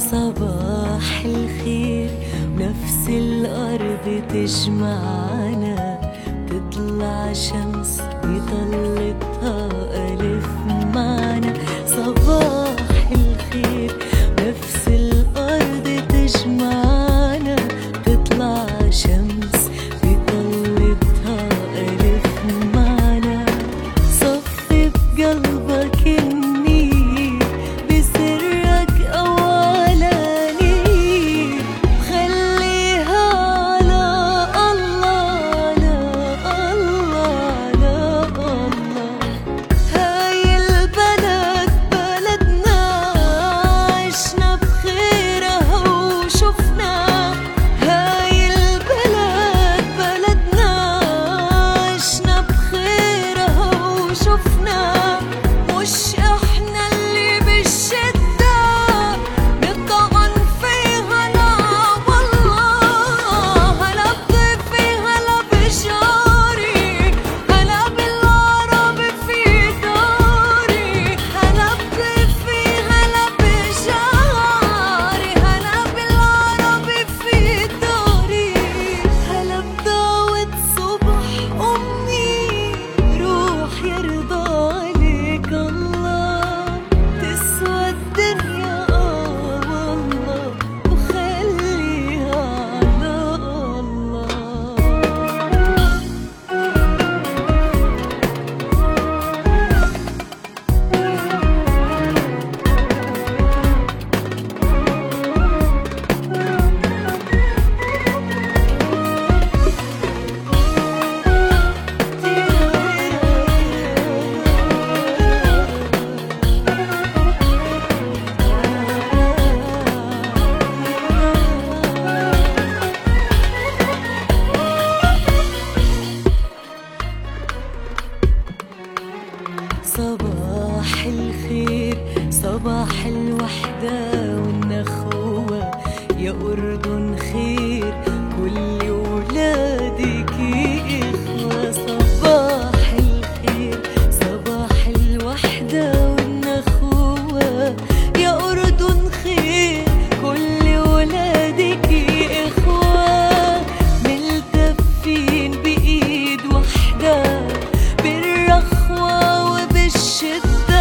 صباح الخير، نفس الأرض تجمعنا، تطلع شمس بطلتها ألف معنا. صباح الخير، نفس الأرض تجمعنا، تطلع شمس بطلتها ألف معنا. صفي بقلبك النير بسرك أولاني، خليها على الله على الله على الله. هاي البلد بلدنا، عشنا بخيرها وشفنا. هاي البلد بلدنا، عشنا بخيرها وشفنا. مش احنا اللي بالشدة نطعن فيها، لا والله. هلا بضيفي هلا بجاري، هلا بالعربي في داري. هلا بضيفي هلا بجاري، هلا بالعربي في داري. هلا بدعوة صبح أمي، روح يرضى عليك الله. تسوى الدنيا والله، وخليها على الله. صباح الخير، صباح الوحدة والنخوة، يا أردن خير كل ولادك إخوة. صباح الخير، صباح الوحدة والنخوة، يا أردن خير كل ولادك إخوة. ملتفين بإيد وحدة بالرخوة وبالشدة.